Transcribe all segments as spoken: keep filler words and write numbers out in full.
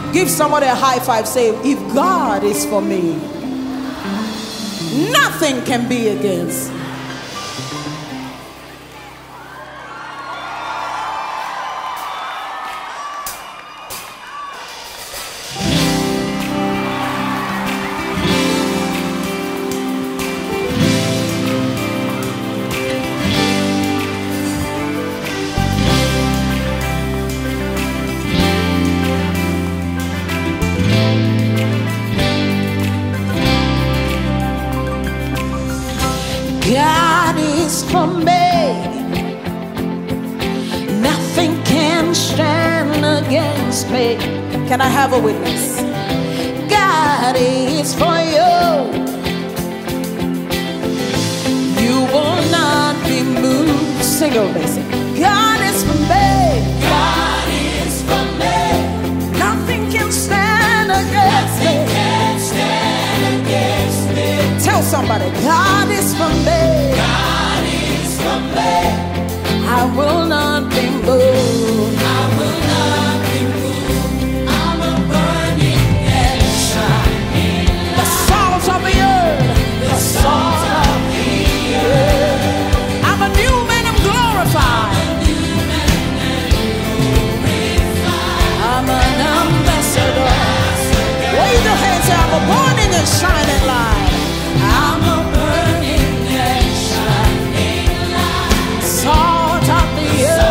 Give somebody a high five. Say, if God is for me, nothing can be against. God is for me, nothing can stand against me. Can I have a witness? God is for you, you will not be moved. Sing it, listen. God is for me, God is for me, nothing can stand against nothing me. can stand against me. Tell somebody, God is for me, God is for me, I will not be moved. I will not be moved. I'm a burning and shining The light, salt of the earth, the salt of the earth. I'm a new man, I'm glorified. I'm an ambassador. Wave your hands, say, I'm a burning and shining light. I'm a burning and shining light, Salt of the earth.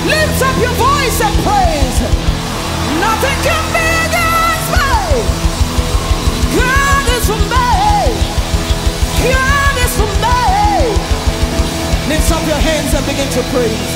Lift up your voice and praise. Nothing can be against me. God is for me. God is for me. Lift up your hands and begin to praise.